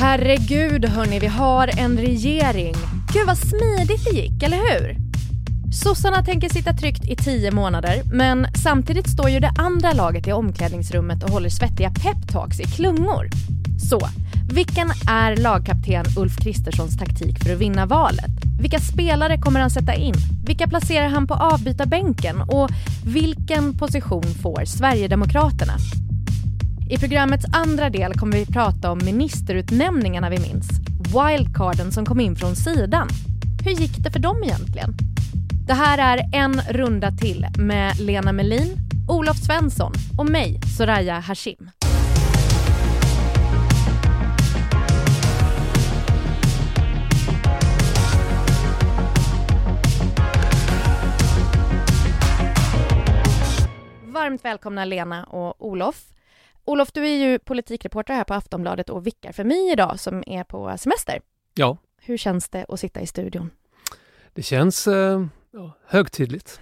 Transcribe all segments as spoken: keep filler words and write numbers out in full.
Herregud hörni, vi har en regering. Gud vad smidigt det gick, eller hur? Sossarna tänker sitta tryggt i tio månader, men samtidigt står ju det andra laget i omklädningsrummet och håller svettiga peptalks i klungor. Så, vilken är lagkapten Ulf Kristerssons taktik för att vinna valet? Vilka spelare kommer han sätta in? Vilka placerar han på avbytarbänken? Och vilken position får Sverigedemokraterna? I programmets andra del kommer vi prata om ministerutnämningarna vi minns. Wildcarden som kom in från sidan. Hur gick det för dem egentligen? Det här är en runda till med Lena Melin, Olof Svensson och mig, Soraya Hashim. Varmt välkomna Lena och Olof. Olof, du är ju politikreporter här på Aftonbladet och vickar för mig idag som är på semester. Ja. Hur känns det att sitta i studion? Det känns eh, ja, högtidligt.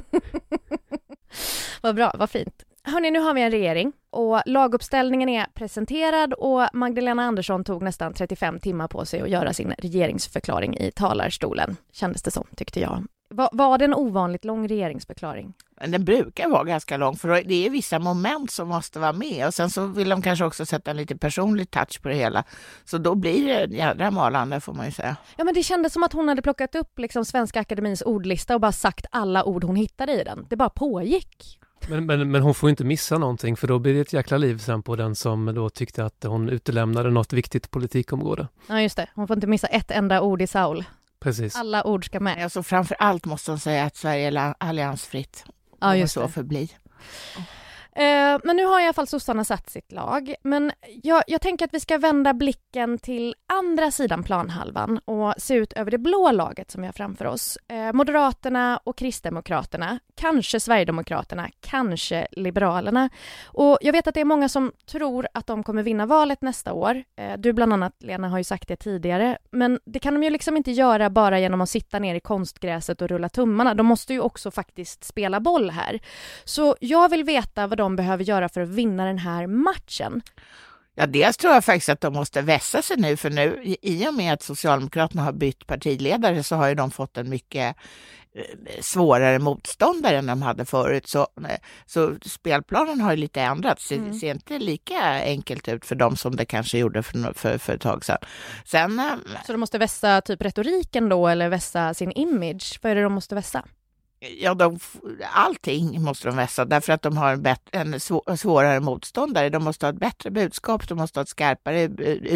Vad bra, vad fint. Hörrni, nu har vi en regering och laguppställningen är presenterad och Magdalena Andersson tog nästan trettiofem timmar på sig att göra sin regeringsförklaring i talarstolen. Kändes det som, tyckte jag. Var, var det en ovanligt lång regeringsförklaring? Den brukar vara ganska lång för det är vissa moment som måste vara med och sen så vill de kanske också sätta en lite personlig touch på det hela. Så då blir det jädra malande får man ju säga. Ja, men det kändes som att hon hade plockat upp liksom Svenska Akademins ordlista och bara sagt alla ord hon hittade i den. Det bara pågick. Men, men, men hon får inte missa någonting för då blir det ett jäkla liv sen på den som då tyckte att hon utelämnade något viktigt politikområde. Ja just det, hon får inte missa ett enda ord i Saul. Precis. Alla ord ska med. Ja, så framför allt måste hon säga att Sverige är alliansfritt. Ja, just så det. förblir. Uh, men nu har i alla fall sossarna satt sitt lag. Men jag, jag tänker att vi ska vända blicken till andra sidan planhalvan och se ut över det blå laget som vi har framför oss. Uh, Moderaterna och Kristdemokraterna, kanske Sverigedemokraterna, kanske Liberalerna. Och jag vet att det är många som tror att de kommer vinna valet nästa år. Uh, du bland annat, Lena, har ju sagt det tidigare. Men det kan de ju liksom inte göra bara genom att sitta ner i konstgräset och rulla tummarna. De måste ju också faktiskt spela boll här. Så jag vill veta vad de de behöver göra för att vinna den här matchen. Ja, dels tror jag faktiskt att de måste vässa sig nu för nu i och med att Socialdemokraterna har bytt partiledare så har ju de fått en mycket svårare motståndare än de hade förut så, så spelplanen har ju lite ändrats. Det mm. ser inte lika enkelt ut för dem som det kanske gjorde för, för, för ett tag sedan. Sen. Så de måste vässa typ retoriken då eller vässa sin image? Vad är det de måste vässa? Ja, de, allting måste de vässa därför att de har en, bättre, en svår, svårare motståndare. De måste ha ett bättre budskap, de måste ha ett skarpare,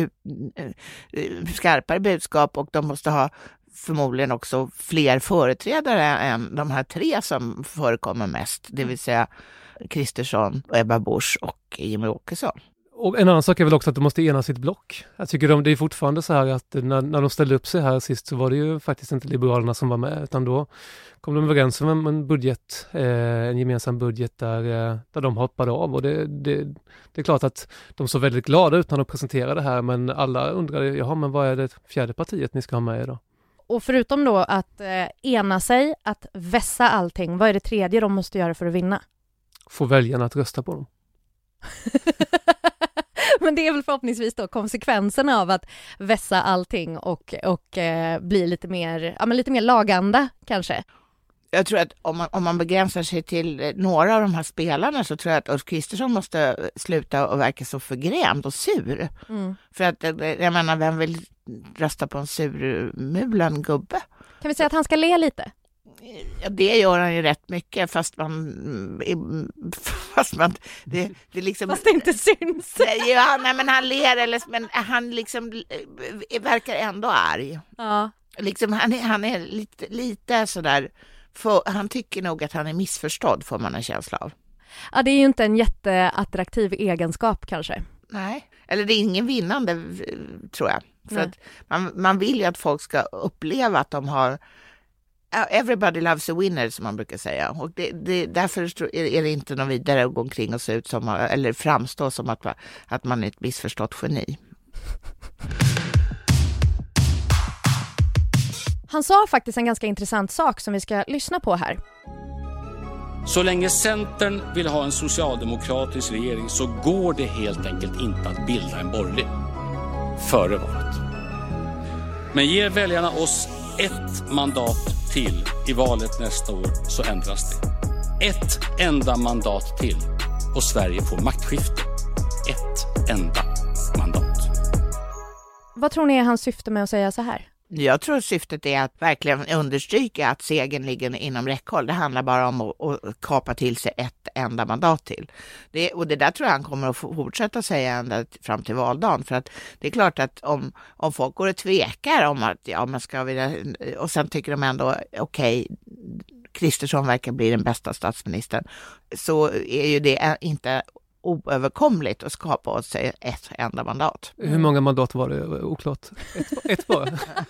skarpare budskap och de måste ha förmodligen också fler företrädare än de här tre som förekommer mest. Det vill säga Kristersson, Ebba Busch och Jimmie Åkesson. Och en annan sak är väl också att de måste ena sitt block. Jag tycker de, det är fortfarande så här att när, när de ställde upp sig här sist så var det ju faktiskt inte Liberalerna som var med utan då kom de överens om en budget, eh, en gemensam budget där, eh, där de hoppade av och det, det, det är klart att de såg väldigt glada ut när de presenterade det här men alla undrade, jaha men vad är det fjärde partiet ni ska ha med idag? Och förutom då att eh, ena sig, att vässa allting, vad är det tredje de måste göra för att vinna? Få väljarna att rösta på dem. Men det är väl förhoppningsvis då konsekvenserna av att vässa allting och, och eh, bli lite mer, ja, men lite mer laganda kanske. Jag tror att om man, om man begränsar sig till några av de här spelarna så tror jag att Ulf Kristersson måste sluta och verka så förgrämd och sur. Mm. För att, jag menar, vem vill rösta på en surmulen gubbe? Kan vi säga att han ska le lite? Ja, det gör han ju rätt mycket fast man fast man det, det liksom fast det inte syns. Ja, nej, men han ler eller men han liksom verkar ändå arg. Ja. Liksom han är han är lite lite så där för, han tycker nog att han är missförstådd får man en känsla av. Ja, det är ju inte en jätteattraktiv egenskap kanske. Nej, eller det är ingen vinnande tror jag. För nej. Att man man vill ju att folk ska uppleva att de har everybody loves a winner som man brukar säga och det, det, därför är det inte någon vidare att gå omkring och se ut som eller framstå som att, att man är ett missförstått geni. Han sa faktiskt en ganska intressant sak som vi ska lyssna på här. Så länge Centern vill ha en socialdemokratisk regering så går det helt enkelt inte att bilda en borgerlig. före valet. Men ger väljarna oss ett mandat till i valet nästa år så ändras det. Ett enda mandat till och Sverige får maktskifte. Ett enda mandat. Vad tror ni är hans syfte med att säga så här? Jag tror syftet är att verkligen understryka att segern ligger inom räckhåll. Det handlar bara om att, att kapa till sig ett enda mandat till. Det, och det där tror jag han kommer att fortsätta säga ända fram till valdagen. För att det är klart att om, om folk går och tvekar om att ja, man ska vilja, och sen tycker de ändå okej, okay, Kristersson verkar bli den bästa statsministern, så är ju det inte oöverkomligt att skapa åt sig ett enda mandat. Hur många mandat var det? Oklart. Ett, ett bara.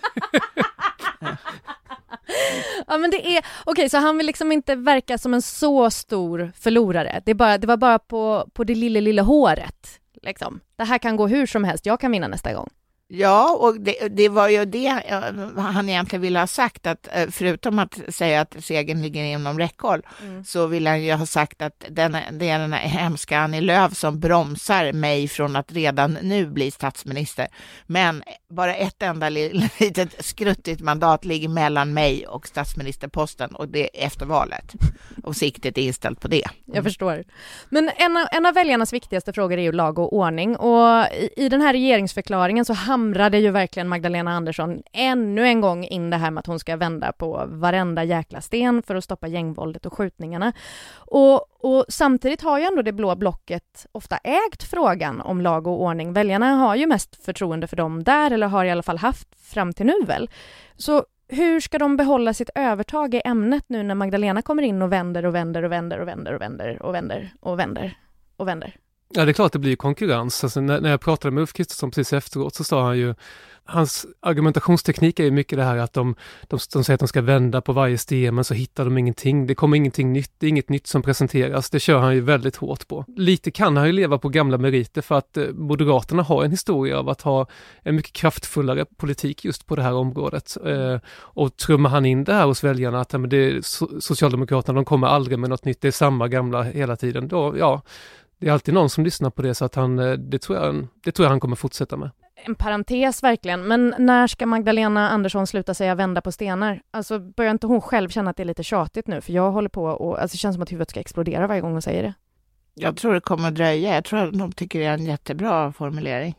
Ja, men det är okej, okay, så han vill liksom inte verka som en så stor förlorare. Det, är bara, det var bara på, på det lilla, lilla håret. Liksom. Det här kan gå hur som helst. Jag kan vinna nästa gång. Ja, och det, det var ju det han egentligen ville ha sagt, att förutom att säga att segern ligger inom räckhåll, mm. så vill han ju ha sagt att den, det är den här hemska Annie Lööf som bromsar mig från att redan nu bli statsminister. Men bara ett enda litet skruttigt mandat ligger mellan mig och statsministerposten, och det är efter valet. Och siktet är inställt på det. Mm. Jag förstår. Men en av, en av väljarnas viktigaste frågor är ju lag och ordning. Och i, i den här regeringsförklaringen så hamrade ju verkligen Magdalena Andersson ännu en gång in det här med att hon ska vända på varenda jäkla sten för att stoppa gängvåldet och skjutningarna. Och, och samtidigt har ju ändå det blå blocket ofta ägt frågan om lag och ordning. Väljarna har ju mest förtroende för dem där, eller har i alla fall haft fram till nu väl. Så hur ska de behålla sitt övertag i ämnet nu när Magdalena kommer in och vänder och vänder och vänder och vänder och vänder och vänder och vänder och vänder? Ja, det är klart att det blir konkurrens. Alltså, när, när jag pratade med Ulf Kristersson precis efteråt så sa han ju, hans argumentationsteknik är ju mycket det här att de, de, de säger att de ska vända på varje sten, men så hittar de ingenting. Det kommer ingenting nytt, det är inget nytt som presenteras. Det kör han ju väldigt hårt på. Lite kan han ju leva på gamla meriter, för att eh, Moderaterna har en historia av att ha en mycket kraftfullare politik just på det här området. Eh, och trummar han in det här hos väljarna att men det, so- Socialdemokraterna de kommer aldrig med något nytt, det är samma gamla hela tiden. Då, ja... Det är alltid någon som lyssnar på det, så att han, det, tror jag, det tror jag han kommer fortsätta med. En parentes verkligen, men när ska Magdalena Andersson sluta säga vända på stenar? Alltså börjar inte hon själv känna att det är lite tjatigt nu? För jag håller på och alltså, det känns som att huvudet ska explodera varje gång hon säger det. Jag tror det kommer att dröja. Jag tror att de tycker det är en jättebra formulering.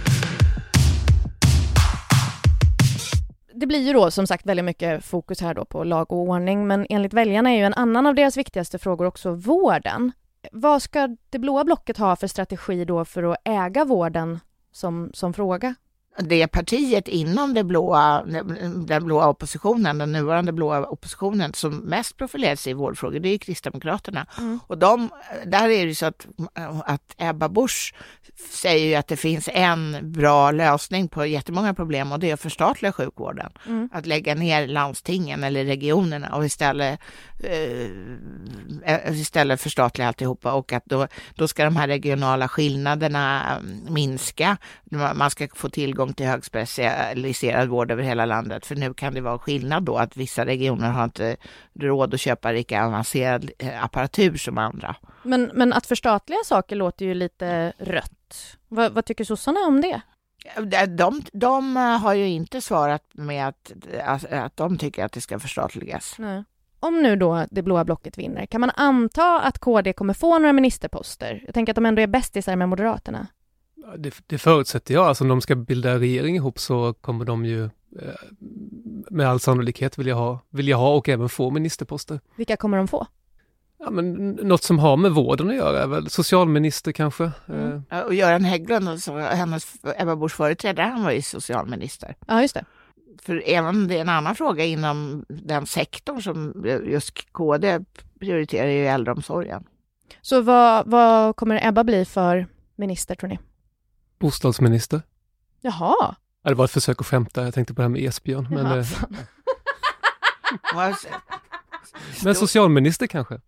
Det blir ju då som sagt väldigt mycket fokus här då på lag och ordning, men enligt väljarna är ju en annan av deras viktigaste frågor också vården. Vad ska det blåa blocket ha för strategi då för att äga vården som, som fråga? Det partiet inom det blåa, den blåa oppositionen, den nuvarande blåa oppositionen som mest profilerar sig i vårdfrågor, det är ju Kristdemokraterna. Mm. Och de, där är det så att, att Ebba Busch säger ju att det finns en bra lösning på jättemånga problem, och det är att förstatliga sjukvården. Mm. Att lägga ner landstingen eller regionerna och istället, eh, istället förstatliga alltihopa, och att då, då ska de här regionala skillnaderna minska. Man ska få tillgång till högspecialiserad vård över hela landet, för nu kan det vara skillnad då att vissa regioner har inte råd att köpa lika avancerad apparatur som andra. Men, men att förstatliga saker låter ju lite rött. Vad, vad tycker sossarna om det? De, de har ju inte svarat med att, att de tycker att det ska förstatligas. Nej. Om nu då det blåa blocket vinner, kan man anta att K D kommer få några ministerposter? Jag tänker att de ändå är bästisar med Moderaterna. Det, det förutsätter jag. Alltså om de ska bilda regering ihop så kommer de ju eh, med all sannolikhet vilja ha, vilja ha och även få ministerposter. Vilka kommer de få? Ja, men något som har med vården att göra är väl socialminister kanske. Mm. Eh. Och Göran Hägglund, alltså, hennes Ebba Busch företrädare, han var ju socialminister. Ja, just det. För även det är en annan fråga inom den sektorn som just K D prioriterar ju äldreomsorgen. Så vad, vad kommer Ebba bli för minister, tror ni? Bostadsminister. Jaha. Det var ett försök att skämta. Jag tänkte på det här med Esbjörn. Men, eh, men socialminister kanske.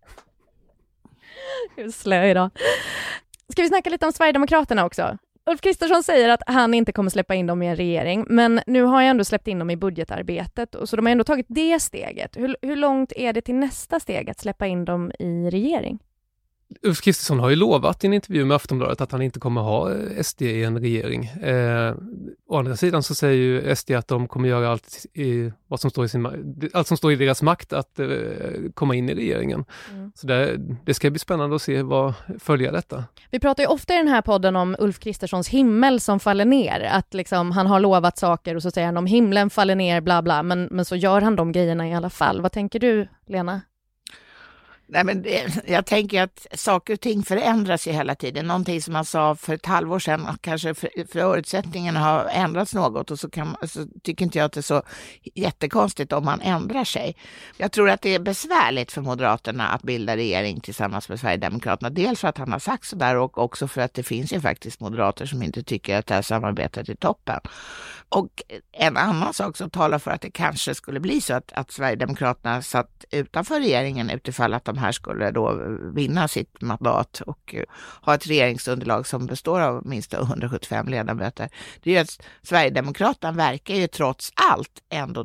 Slö idag. Ska vi snacka lite om Sverigedemokraterna också? Ulf Kristersson säger att han inte kommer släppa in dem i en regering, men nu har jag ändå släppt in dem i budgetarbetet, och så de har ändå tagit det steget. Hur, hur långt är det till nästa steg att släppa in dem i regering? Ulf Kristersson har ju lovat i en intervju med Aftonbladet att han inte kommer ha S D i en regering. Eh, å andra sidan så säger ju S D att de kommer göra allt, i, vad som, står i sin, allt som står i deras makt att eh, komma in i regeringen. Mm. Så det, det ska bli spännande att se vad följer detta. Vi pratar ju ofta i den här podden om Ulf Kristerssons himmel som faller ner. Att liksom, han har lovat saker och så säger han om himlen faller ner bla bla. Men, men så gör han de grejerna i alla fall. Vad tänker du, Lena? Nej, men det, jag tänker att saker och ting förändras ju hela tiden. Någonting som man sa för ett halvår sedan, kanske för, förutsättningarna har ändrats något och så, kan, så tycker inte jag att det är så jättekonstigt om man ändrar sig. Jag tror att det är besvärligt för Moderaterna att bilda regering tillsammans med Sverigedemokraterna. Dels för att han har sagt så där och också för att det finns ju faktiskt moderater som inte tycker att det här samarbetet är toppen. Och en annan sak som talar för att det kanske skulle bli så att, att Sverigedemokraterna satt utanför regeringen utifall att de här skulle då vinna sitt mandat och ha ett regeringsunderlag som består av minst hundrasjuttiofem ledamöter. Det är ju att Sverigedemokraterna verkar ju trots allt ändå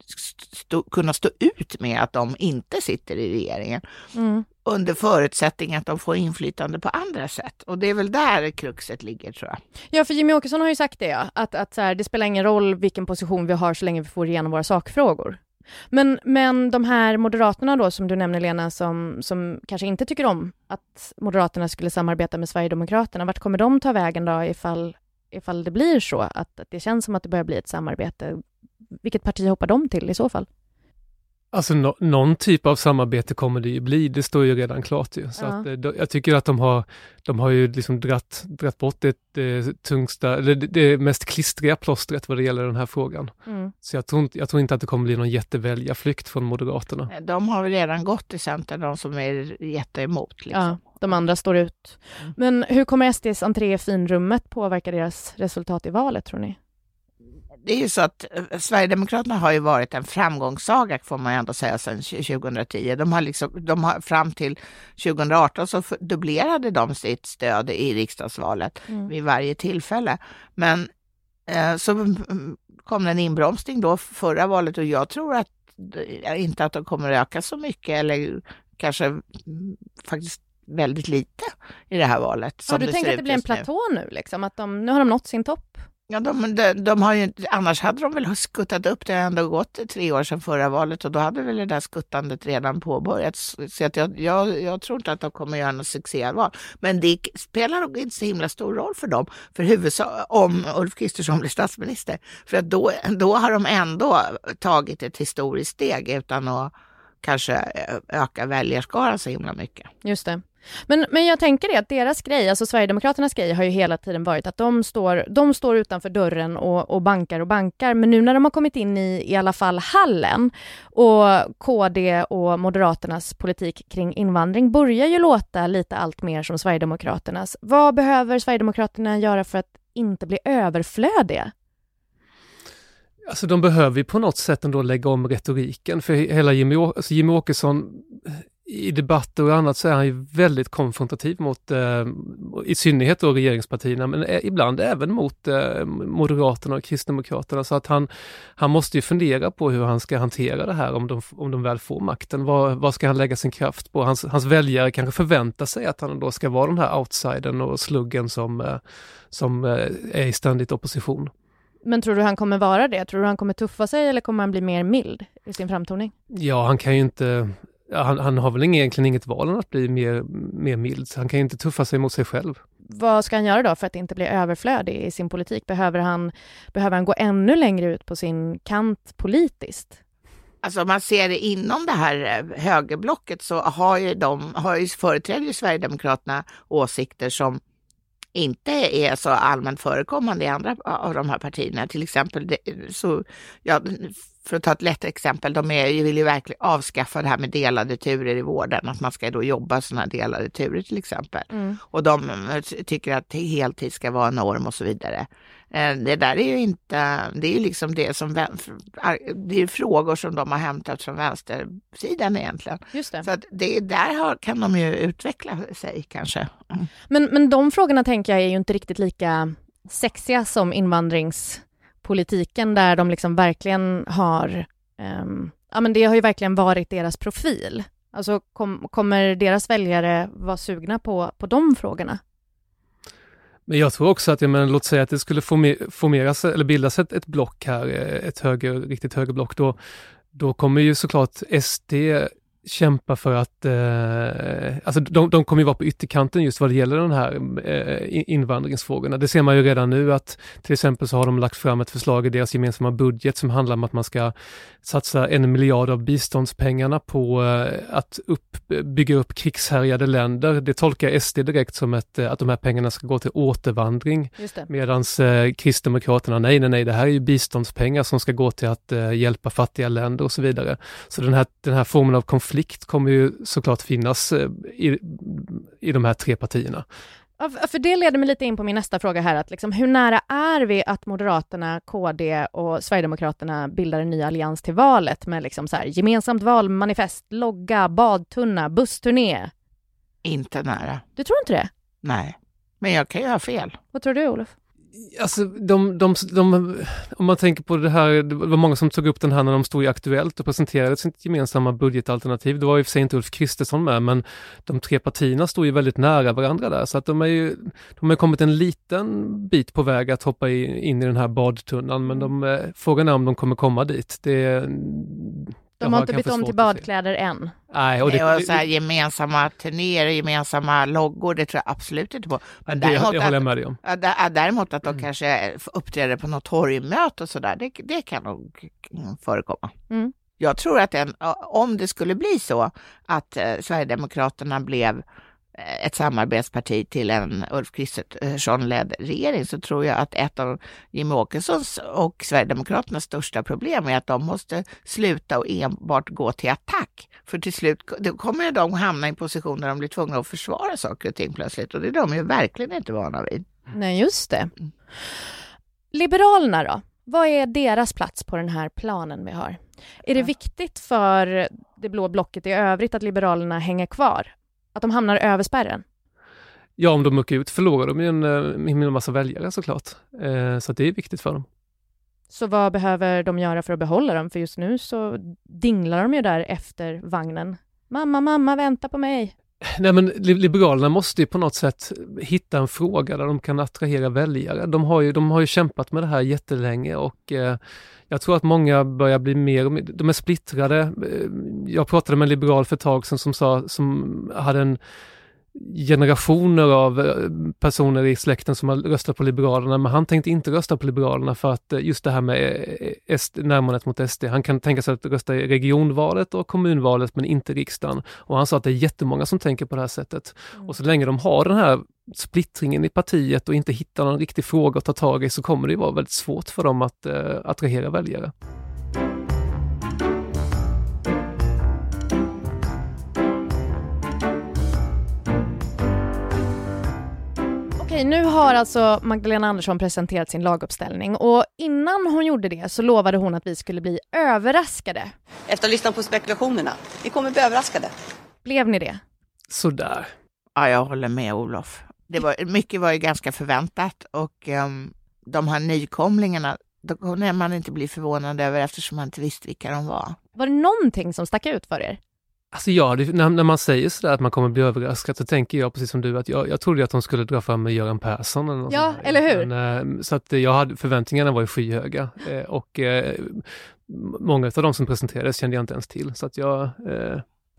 stå, kunna stå ut med att de inte sitter i regeringen. Mm. Under förutsättning att de får inflytande på andra sätt. Och det är väl där kruxet ligger, tror jag. Ja, för Jimmie Åkesson har ju sagt det, ja. Att, att så här, det spelar ingen roll vilken position vi har så länge vi får igenom våra sakfrågor. Men, men de här Moderaterna då, som du nämner, Lena, som, som kanske inte tycker om att Moderaterna skulle samarbeta med Sverigedemokraterna. Vart kommer de ta vägen då ifall, ifall det blir så? Att, att det känns som att det börjar bli ett samarbete. Vilket parti hoppar de till i så fall? Alltså no, någon typ av samarbete kommer det ju bli, det står ju redan klart ju. Så ja. att, de, jag tycker att de har, de har ju liksom dratt, dratt bort det, det tungsta, eller det, det mest klistriga plåstret vad det gäller den här frågan. Mm. Så jag tror, inte, jag tror inte att det kommer bli någon jätteväljarflykt från Moderaterna. De har väl redan gått i Centern, de som är jätteemot. Liksom. Ja, de andra står ut. Mm. Men hur kommer S D:s entré i finrummet påverka deras resultat i valet, tror ni? Det är ju så att Sverigedemokraterna har ju varit en framgångssaga, får man ändå säga, sedan tjugohundratio. De har liksom, de har, fram till tjugohundraarton så dubblerade de sitt stöd i riksdagsvalet mm. vid varje tillfälle. Men eh, så kom det en inbromsning då förra valet och jag tror att inte att de kommer att öka så mycket eller kanske faktiskt väldigt lite i det här valet. Ja, du tänker att det blir en platå nu, nu liksom? Att de, nu har de nått sin topp? Ja, de, de, de har ju, annars hade de väl skuttat upp, det har ändå gått tre år sedan förra valet och då hade väl det där skuttandet redan påbörjats. Så att jag, jag, jag tror inte att de kommer göra något succéval. Men det spelar nog inte så himla stor roll för dem, för huvudsak om Ulf Kristersson blir statsminister. För att då, då har de ändå tagit ett historiskt steg utan att kanske öka väljarskaran så himla mycket. Just det. Men, men jag tänker det att deras grej, alltså Sverigedemokraternas grej har ju hela tiden varit att de står, de står utanför dörren och, och bankar och bankar. Men nu när de har kommit in i i alla fall hallen och K D och Moderaternas politik kring invandring börjar ju låta lite allt mer som Sverigedemokraternas. Vad behöver Sverigedemokraterna göra för att inte bli överflödiga? Alltså de behöver ju på något sätt ändå lägga om retoriken. För hela Jimmie, alltså Jimmie Åkesson i debatter och annat så är han ju väldigt konfrontativ mot eh, i synnerhet då regeringspartierna men eh, ibland även mot eh, Moderaterna och Kristdemokraterna, så att han, han måste ju fundera på hur han ska hantera det här om de, om de väl får makten. Vad, vad ska han lägga sin kraft på? Hans, hans väljare kanske förväntar sig att han då ska vara den här outsidern och sluggen som, eh, som eh, är i ständigt opposition. Men tror du han kommer vara det? Tror du han kommer tuffa sig eller kommer han bli mer mild i sin framtoning? Ja, han kan ju inte... Han, han har väl egentligen inget val än att bli mer, mer mild. Han kan ju inte tuffa sig mot sig själv. Vad ska han göra då för att inte bli överflödig i sin politik? Behöver han, behöver han gå ännu längre ut på sin kant politiskt? Alltså om man ser det inom det här högerblocket så har ju de, har ju företräder ju Sverigedemokraterna åsikter som inte är så allmänt förekommande i andra av de här partierna. Till exempel, det, så, ja, för att ta ett lätt exempel, de är, vill ju verkligen avskaffa det här med delade turer i vården. Att man ska då jobba sådana delade turer till exempel. Mm. Och de tycker att heltid ska vara norm och så vidare. Det där är ju inte, det är ju liksom det som, det är frågor som de har hämtat från vänstersidan egentligen. Just det. Så att det, där har, kan de ju utveckla sig kanske. Mm. Men, men de frågorna tänker jag är ju inte riktigt lika sexiga som invandringspolitiken där de liksom verkligen har, um, ja men det har ju verkligen varit deras profil. Alltså kom, kommer deras väljare vara sugna på, på de frågorna? Men jag tror också att, jag menar, låt säga att det skulle formeras eller bildas ett, ett block här, ett höger, riktigt högerblock, då, då kommer ju såklart S D kämpa för att, eh, alltså de, de kommer ju vara på ytterkanten just vad det gäller den här eh, invandringsfrågorna. Det ser man ju redan nu att till exempel så har de lagt fram ett förslag i deras gemensamma budget som handlar om att man ska satsa en miljard av biståndspengarna på eh, att upp, bygga upp krigshärjade länder. Det tolkar S D direkt som ett, att de här pengarna ska gå till återvandring. Medan eh, Kristdemokraterna, nej, nej, nej, det här är ju biståndspengar som ska gå till att eh, hjälpa fattiga länder och så vidare. Så den här, den här formen av konflikt Konflikt kommer ju såklart finnas i, i de här tre partierna. Ja, för det leder mig lite in på min nästa fråga här. Att liksom, hur nära är vi att Moderaterna, K D och Sverigedemokraterna bildar en ny allians till valet med liksom så här, gemensamt valmanifest, logga, badtunna, bussturné? Inte nära. Du tror inte det? Nej, men jag kan ju ha fel. Vad tror du, Olof? Alltså, de, de, de, om man tänker på det här, det var många som tog upp den här när de stod i Aktuellt och presenterade sitt gemensamma budgetalternativ. Det var ju för sig inte Ulf Kristersson med, men de tre partierna stod ju väldigt nära varandra där. Så att de är ju, de har kommit en liten bit på väg att hoppa i, in i den här badtunnan, men de, frågan är om de kommer komma dit. Det De har inte bytt om till badkläder än. Nej, och det, det, och så här, gemensamma turnéer, gemensamma loggor, det tror jag absolut inte på. Men det, däremot, det håller jag med dig om. Att, däremot att de mm. kanske uppträder på något torgmöte och sådär, det, det kan nog förekomma. Mm. Jag tror att en, om det skulle bli så att eh, Sverigedemokraterna blev ett samarbetsparti till en Ulf Kristersson-ledd regering, så tror jag att ett av Jimmie Åkessons och Sverigedemokraternas största problem är att de måste sluta och enbart gå till attack. För till slut då kommer de hamna i en position där de blir tvungna att försvara saker och ting plötsligt, och det är de ju verkligen inte vana vid. Nej, just det. Liberalerna då? Vad är deras plats på den här planen vi har? Är det viktigt för det blå blocket i övrigt att Liberalerna hänger kvar? Att de hamnar över spärren? Ja, om de muckar ut förlorar de ju en, en massa väljare såklart. Eh, så det är viktigt för dem. Så vad behöver de göra för att behålla dem? För just nu så dinglar de ju där efter vagnen. Mamma, mamma, vänta på mig. Nej, men Liberalerna måste ju på något sätt hitta en fråga där de kan attrahera väljare. De har ju, de har ju kämpat med det här jättelänge, och eh, jag tror att många börjar bli mer, de är splittrade. Jag pratade med en liberal för ett tag sedan som sa, som hade en generationer av personer i släkten som har röstat på Liberalerna, men han tänkte inte rösta på Liberalerna för att just det här med S D, närmandet mot S D, han kan tänka sig att rösta i regionvalet och kommunvalet men inte riksdagen, och han sa att det är jättemånga som tänker på det här sättet. Mm. Och så länge de har den här splittringen i partiet och inte hittar någon riktig fråga att ta tag i, så kommer det vara väldigt svårt för dem att uh, attrahera väljare. Okej, nu har alltså Magdalena Andersson presenterat sin laguppställning, och innan hon gjorde det så lovade hon att vi skulle bli överraskade. Efter att ha lyssnat på spekulationerna, vi kommer bli överraskade. Blev ni det? Sådär. Ja, jag håller med Olof. Det var, mycket var ju ganska förväntat, och um, de här nykomlingarna, då kunde man inte bli förvånad över eftersom man inte visste vilka de var. Var det någonting som stack ut för er? Alltså ja, det, när, när man säger sådär att man kommer bli överraskad, så tänker jag precis som du att jag, jag trodde att de skulle dra fram med Göran Persson. Eller något ja, eller hur? Men, äh, så att jag hade, förväntningarna var ju skyhöga, äh, och äh, många av de som presenterades kände jag inte ens till. Så att jag... Äh,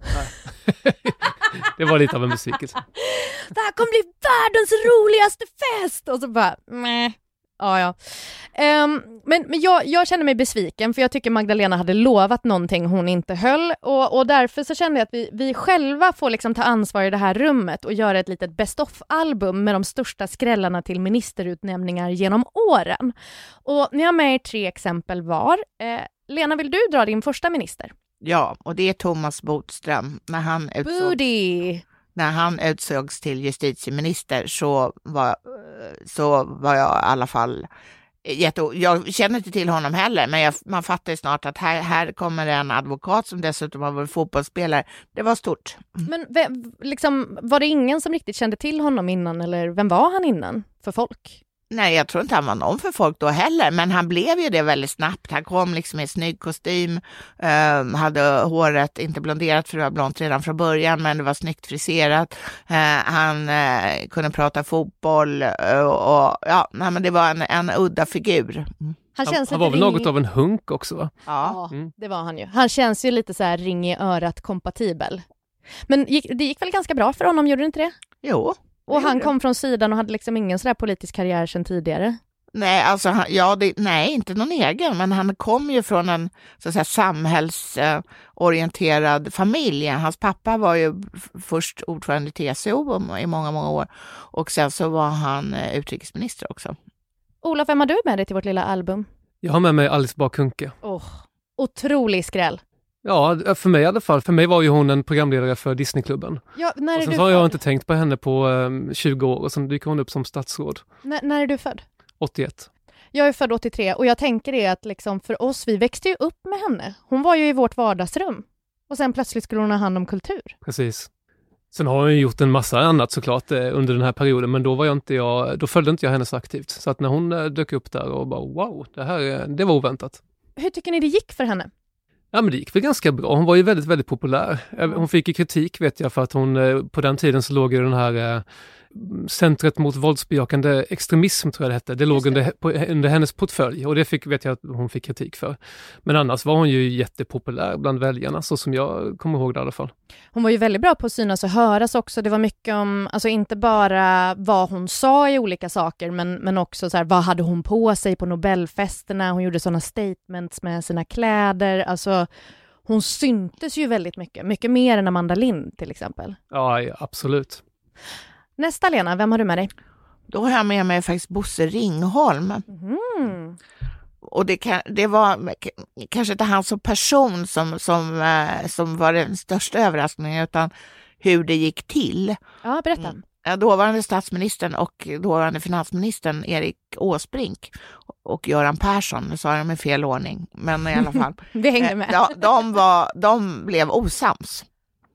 det var lite av en besvikelse. Det här kommer bli världens roligaste fest! Och så bara, nej. Ja, ja. Um, men men jag, jag känner mig besviken, för jag tycker Magdalena hade lovat någonting hon inte höll, och, och därför så kände jag att vi, vi själva får liksom ta ansvar i det här rummet och göra ett litet best-of-album med de största skrällarna till ministerutnämningar genom åren. Och ni har med er tre exempel var. Eh, Lena, vill du dra din första minister? Ja, och det är Thomas Bodström. När han utsåg... När han utsågs till justitieminister så var, så var jag i alla fall jätte... Jag känner inte till honom heller, men jag, man fattar ju snart att här, här kommer en advokat som dessutom har varit fotbollsspelare. Det var stort. Men vem, liksom, var det ingen som riktigt kände till honom innan, eller vem var han innan för folk? Nej, jag tror inte han var någon för folk då heller, men han blev ju det väldigt snabbt. Han kom liksom i snygg kostym, eh, hade håret inte blonderat för det var blont redan från början, men det var snyggt friserat. Eh, han eh, kunde prata fotboll eh, och ja, nej, men det var en, en udda figur. Mm. Han, känns han, han var väl ring... något av en hunk också, va? Ja, ja mm. det var han ju. Han känns ju lite så här ring i örat kompatibel. Men gick, det gick väl ganska bra för honom, gjorde det inte det? Jo. Och han kom från sidan och hade liksom ingen sådär politisk karriär sedan tidigare. Nej, alltså, ja, det, nej, inte någon egen, men han kom ju från en så att säga, samhällsorienterad familj. Hans pappa var ju först ordförande i T C O i många, många år och sen så var han utrikesminister också. Olof, vem har du med dig till vårt lilla album? Jag har med mig Alice Bah Kuhnke. Oh, otrolig skräll. Ja, för mig i alla fall. För mig var ju hon en programledare för Disneyklubben. Ja, när är och sen du så har född? jag inte tänkt på henne på um, tjugo år och sen dyker hon upp som statsråd. N- när är du född? åttioett. Jag är född åttiotre och jag tänker det att liksom för oss, vi växte ju upp med henne. Hon var ju i vårt vardagsrum. Och sen plötsligt skulle hon ha hand om kultur. Precis. Sen har hon ju gjort en massa annat såklart eh, under den här perioden, men då var jag inte jag, då följde inte jag hennes aktivt. Så att när hon eh, dök upp där och bara wow, det här eh, det var oväntat. Hur tycker ni det gick för henne? Ja, men det gick väl ganska bra. Hon var ju väldigt, väldigt populär. Hon fick ju kritik, vet jag, för att hon eh, på den tiden så låg ju den här eh, Centret mot våldsbejakande extremism, tror jag det hette. Det låg under, på, under hennes portfölj och det fick, vet jag att hon fick kritik för. Men annars var hon ju jättepopulär bland väljarna, så som jag kommer ihåg det i alla fall. Hon var ju väldigt bra på att synas och höras också. Det var mycket om, alltså inte bara vad hon sa i olika saker, men, men också så här, vad hade hon på sig på Nobelfesterna? Hon gjorde sådana statements med sina kläder. Alltså, hon syntes ju väldigt mycket. Mycket mer än Amanda Lind till exempel. Ja, absolut. Nästa, Lena, vem har du med dig? Då har jag med mig faktiskt Bosse Ringholm. Mm. Och det, kan, det var kanske inte han som person som, som, eh, som var den största överraskningen, utan hur det gick till. Ja, berätta. Mm. Dåvarande statsministern och dåvarande finansministern Erik Åsbrink och Göran Persson, nu sa de i fel ordning, men i alla fall. Vi hängde med. de, de, var, de blev osams.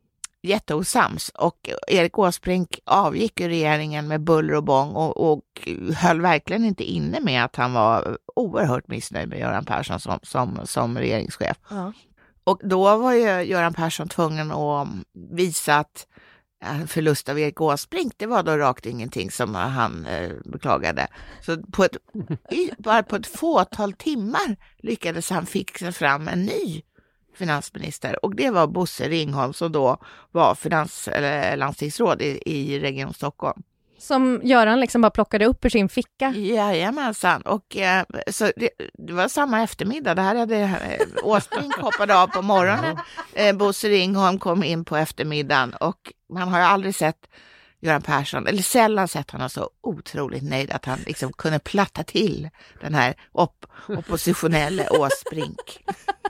Jätteosams, och Erik Åsbrink avgick ur regeringen med buller och bång och, och höll verkligen inte inne med att han var oerhört missnöjd med Göran Persson som, som, som regeringschef. Ja. Och då var ju Göran Persson tvungen att visa att förlust av Erik Åsbrink, det var då rakt ingenting som han eh, beklagade. Så på ett, i, bara på ett fåtal timmar lyckades han fixa fram en ny finansminister, och det var Bosse Ringholm som då var finans- eller landstingsråd i, i Region Stockholm. Som Göran liksom bara plockade upp ur sin ficka. Jajamensan, och eh, så det, det var samma eftermiddag. Det här hade eh, Åsbrink hoppade av på morgonen. Eh, Bosse Ringholm kom in på eftermiddagen, och man har ju aldrig sett Göran Persson, eller sällan sett honom så otroligt nöjd att han liksom kunde platta till den här op- oppositionella Åsbrink.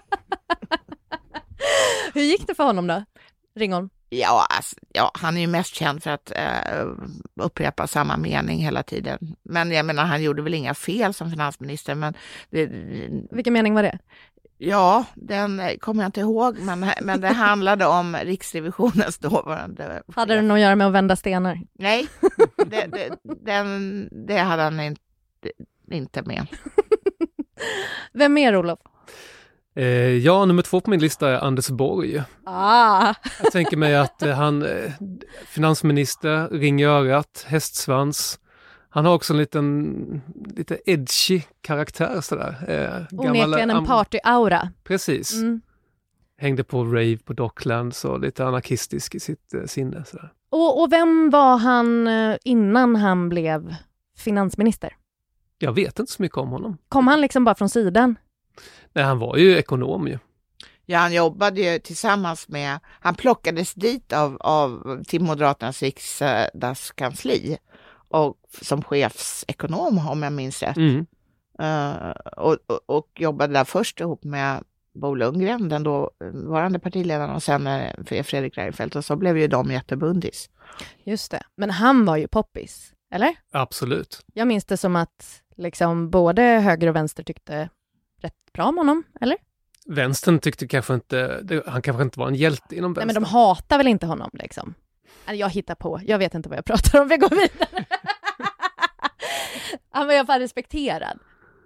Hur gick det för honom då, Ringholm? Ja, alltså, ja, han är ju mest känd för att eh, upprepa samma mening hela tiden. Men jag menar, han gjorde väl inga fel som finansminister. Men det, Vilken mening var det? Ja, den kommer jag inte ihåg, men, men det handlade om Riksrevisionens dåvarande... Hade det något att göra med att vända stenar? Nej, det, det, den, det hade han inte, inte med. Vem mer, Olof? Eh, ja, nummer två på min lista är Anders Borg. Ah. Jag tänker mig att eh, han, eh, finansminister, ring i örat, hästsvans. Han har också en liten, lite edgy karaktär sådär. Eh, Onekligen en party-aura. Precis. Mm. Hängde på rave på Docklands och lite anarkistisk i sitt eh, sinne. Sådär. Och, och vem var han eh, innan han blev finansminister? Jag vet inte så mycket om honom. Kom han liksom bara från sidan? Nej, han var ju ekonom ju. Ja, han jobbade ju tillsammans med, han plockades dit av, av till Moderaternas riksdagskansli och som chefsekonom, om jag minns rätt. Mm. Uh, och, och, och jobbade där först ihop med Bo Lundgren, den då varande partiledaren, och sen med Fredrik Reinfeldt, och så blev ju de jättebundis. Just det. Men han var ju poppis, eller? Absolut. Jag minns det som att liksom både höger och vänster tyckte rätt bra om honom, eller? Vänstern tyckte kanske inte, det, han kanske inte var en hjälte inom vänstern. Nej, men de hatar väl inte honom liksom? Jag hittar på, jag vet inte vad jag pratar om, vi går vidare. Han var i alla fall respekterad.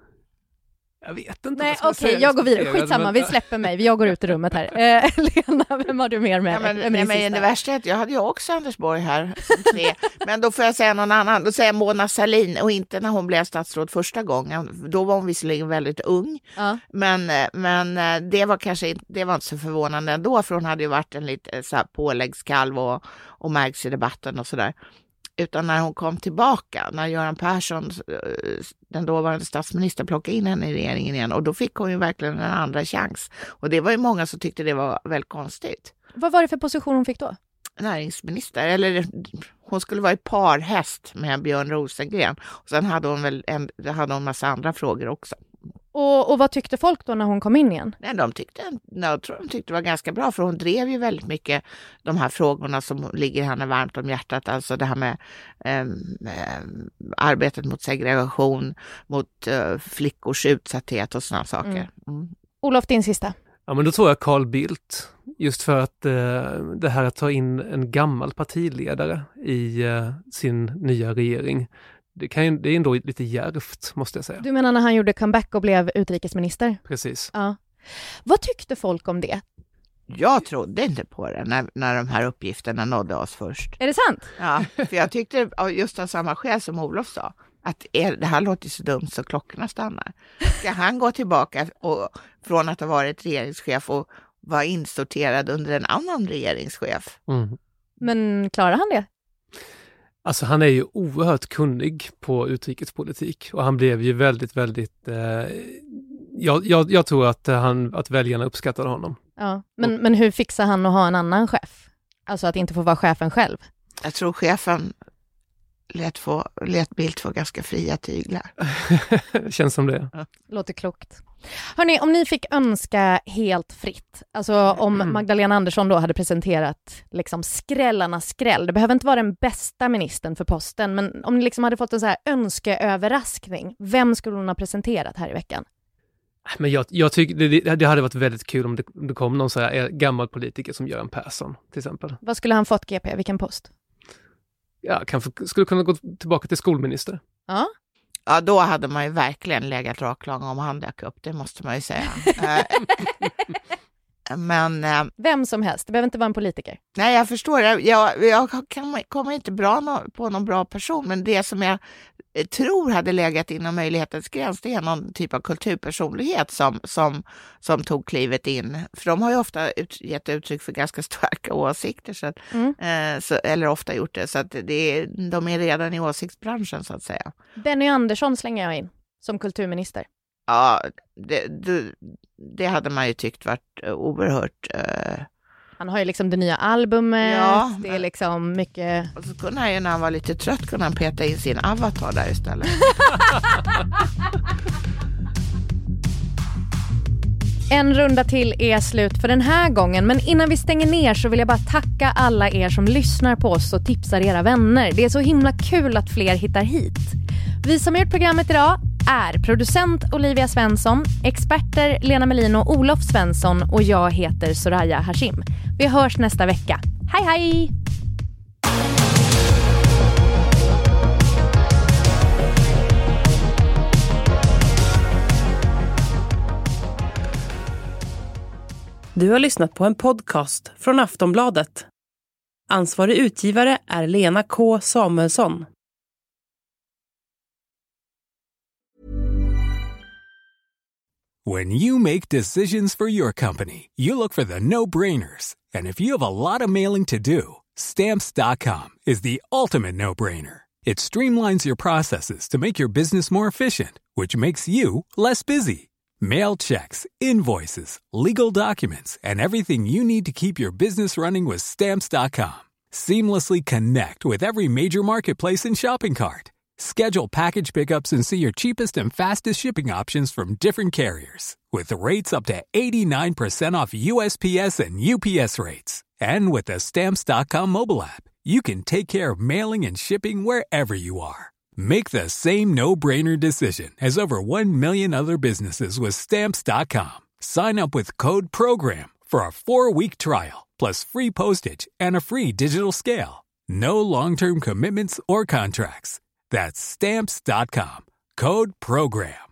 Jag vet inte. Nej, okej, okay, jag går vidare. Skitsamma, men... vi släpper mig. Jag går ut i rummet här. Eh, Lena, vem har du mer med? Ja, men, nej, men det värsta är att jag hade ju också Anders Borg här som tre. Men då får jag säga någon annan. Då säger jag Mona Sahlin, och inte när hon blev statsråd första gången. Då var hon visserligen väldigt ung. Ja. Men, men det var kanske det var inte så förvånande ändå, för hon hade ju varit en lite så här påläggskalv och, och märks i debatten och sådär. Utan när hon kom tillbaka, när Göran Persson, den dåvarande statsministern, plockade in henne i regeringen igen. Och då fick hon ju verkligen en andra chans. Och det var ju många som tyckte det var väldigt konstigt. Vad var det för position hon fick då? Näringsminister, eller hon skulle vara i parhäst med Björn Rosengren. Och sen hade hon väl en, hade hon massa andra frågor också. Och, och vad tyckte folk då när hon kom in igen? Nej, de tyckte, jag tror de tyckte det var ganska bra, för hon drev ju väldigt mycket de här frågorna som ligger henne varmt om hjärtat. Alltså det här med eh, eh, arbetet mot segregation, mot eh, flickors utsatthet och sådana saker. Mm. Mm. Olof, din sista. Ja, men då tror jag Carl Bildt. Just för att eh, det här att ta in en gammal partiledare i eh, sin nya regering. Det, kan, det är ändå lite djärvt, måste jag säga. Du menar när han gjorde comeback och blev utrikesminister? Precis. Ja. Vad tyckte folk om det? Jag trodde inte på det när, när de här uppgifterna nådde oss först. Är det sant? Ja, för jag tyckte just av samma skäl som Olof sa. Att är, det här låter så dumt så klockorna stannar. Ska han gå tillbaka och, från att ha varit regeringschef och vara insorterad under en annan regeringschef? Mm. Men klarar han det? Alltså han är ju oerhört kunnig på utrikespolitik och han blev ju väldigt, väldigt... Eh, jag, jag, jag tror att, han, att väljarna uppskattade honom. Ja, men, men hur fixar han att ha en annan chef? Alltså att inte få vara chefen själv? Jag tror chefen lät, få, lät Bildt få ganska fria tyglar. Känns som det. Ja. Låter klokt. Hörrni, om ni fick önska helt fritt, alltså om Magdalena Andersson då hade presenterat liksom skrällarnas skräll, det behöver inte vara den bästa ministern för posten, men om ni liksom hade fått en så här önskeöverraskning, vem skulle hon ha presenterat här i veckan? Men jag, jag tycker det, det hade varit väldigt kul om det, om det kom någon så här gammal politiker som Göran Persson till exempel. Vad skulle han fått, G P? Vilken post? Ja, kanske skulle kunna gå tillbaka till skolminister. Ja. Ja, då hade man ju verkligen legat raklång om han dök upp, det måste man ju säga. Men... Vem som helst, det behöver inte vara en politiker. Nej, jag förstår. Jag, jag, jag kan, kommer inte bra på någon bra person, men det som jag tror hade legat inom möjlighetens gräns, det är någon typ av kulturpersonlighet som, som, som tog klivet in. För de har ju ofta ut, gett uttryck för ganska starka åsikter, så att, mm. eh, så, eller ofta gjort det, så att det är, de är redan i åsiktsbranschen så att säga. Benny Andersson slänger jag in som kulturminister. Ja, det, det, det hade man ju tyckt varit oerhört... Eh... Han har ju liksom det nya albumet, ja, det är liksom mycket... Och så kunde han ju när han var lite trött kunde han peta in sin avatar där istället. En runda till är slut för den här gången, men innan vi stänger ner så vill jag bara tacka alla er som lyssnar på oss och tipsar era vänner. Det är så himla kul att fler hittar hit. Vi som har gjort programmet idag är producent Olivia Svensson, experter Lena Melin och Olof Svensson, och jag heter Soraya Hashim. Vi hörs nästa vecka. Hej hej! Du har lyssnat på en podcast från Aftonbladet. Ansvarig utgivare är Lena K. Samuelsson. When you make decisions for your company, you look for the no-brainers. And if you have a lot of mailing to do, Stamps dot com is the ultimate no-brainer. It streamlines your processes to make your business more efficient, which makes you less busy. Mail checks, invoices, legal documents, and everything you need to keep your business running with Stamps dot com. Seamlessly connect with every major marketplace and shopping cart. Schedule package pickups and see your cheapest and fastest shipping options from different carriers. With rates up to eighty-nine percent off U S P S and U P S rates. And with the Stamps dot com mobile app, you can take care of mailing and shipping wherever you are. Make the same no-brainer decision as over one million other businesses with Stamps dot com. Sign up with code PROGRAM for a four-week trial, plus free postage and a free digital scale. No long-term commitments or contracts. That's stamps dot com. Code program.